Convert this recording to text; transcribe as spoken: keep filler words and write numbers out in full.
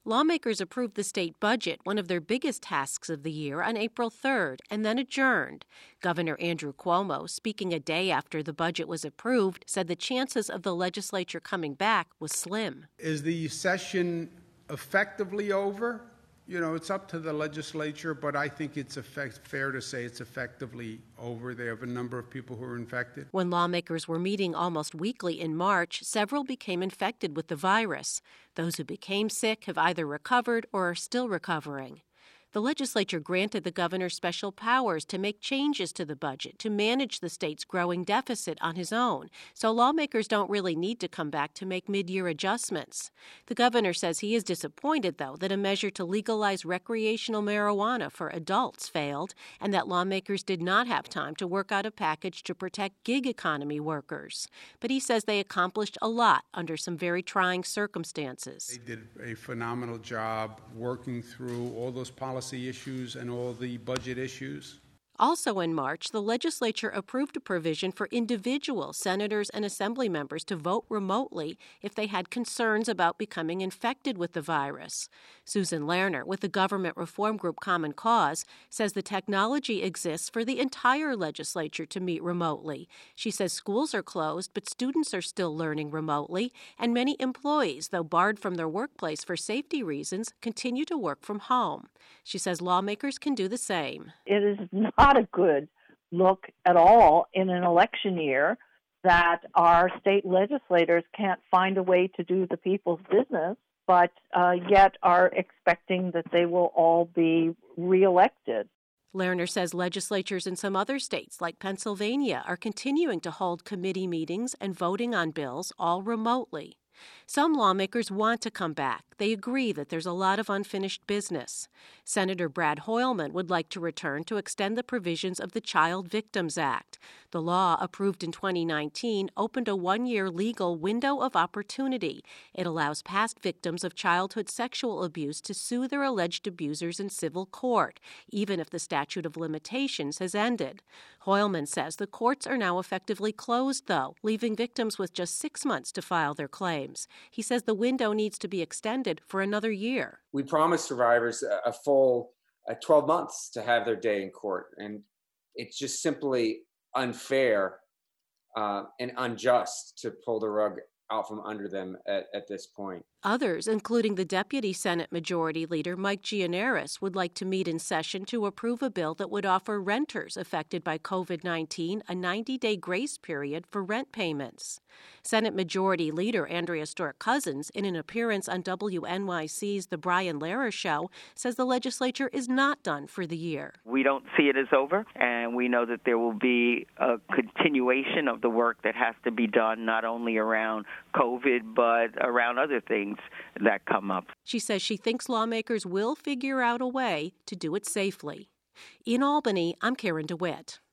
Lawmakers approved the state budget, one of their biggest tasks of the year, on April third, and then adjourned. Governor Andrew Cuomo, speaking a day after the budget was approved, said the chances of the legislature coming back was slim. Is the session effectively over? You know, it's up to the legislature, but I think it's effect- fair to say it's effectively over. They have a number of people who are infected. When lawmakers were meeting almost weekly in March, several became infected with the virus. Those who became sick have either recovered or are still recovering. The legislature granted the governor special powers to make changes to the budget to manage the state's growing deficit on his own, so lawmakers don't really need to come back to make mid-year adjustments. The governor says he is disappointed, though, that a measure to legalize recreational marijuana for adults failed and that lawmakers did not have time to work out a package to protect gig economy workers. But he says they accomplished a lot under some very trying circumstances. They did a phenomenal job working through all those policies issues and all the budget issues. Also in March, the legislature approved a provision for individual senators and assembly members to vote remotely if they had concerns about becoming infected with the virus. Susan Lerner, with the government reform group Common Cause, says the technology exists for the entire legislature to meet remotely. She says schools are closed, but students are still learning remotely, and many employees, though barred from their workplace for safety reasons, continue to work from home. She says lawmakers can do the same. It is not Not a good look at all in an election year that our state legislators can't find a way to do the people's business, but uh, yet are expecting that they will all be reelected. Lerner says legislatures in some other states, like Pennsylvania, are continuing to hold committee meetings and voting on bills all remotely. Some lawmakers want to come back. They agree that there's a lot of unfinished business. Senator Brad Hoylman would like to return to extend the provisions of the Child Victims Act. The law, approved in twenty nineteen, opened a one-year legal window of opportunity. It allows past victims of childhood sexual abuse to sue their alleged abusers in civil court, even if the statute of limitations has ended. Hoylman says the courts are now effectively closed, though, leaving victims with just six months to file their claims. He says the window needs to be extended for another year. We promised survivors a full uh, twelve months to have their day in court, and it's just simply unfair uh, and unjust to pull the rug out from under them at, at this point. Others, including the Deputy Senate Majority Leader Mike Gianaris, would like to meet in session to approve a bill that would offer renters affected by covid nineteen a ninety-day grace period for rent payments. Senate Majority Leader Andrea Stewart-Cousins, in an appearance on W N Y C's The Brian Lehrer Show, says the legislature is not done for the year. We don't see it as over, and we know that there will be a continuation of the work that has to be done, not only around COVID, but around other things that come up. She says she thinks lawmakers will figure out a way to do it safely. In Albany, I'm Karen DeWitt.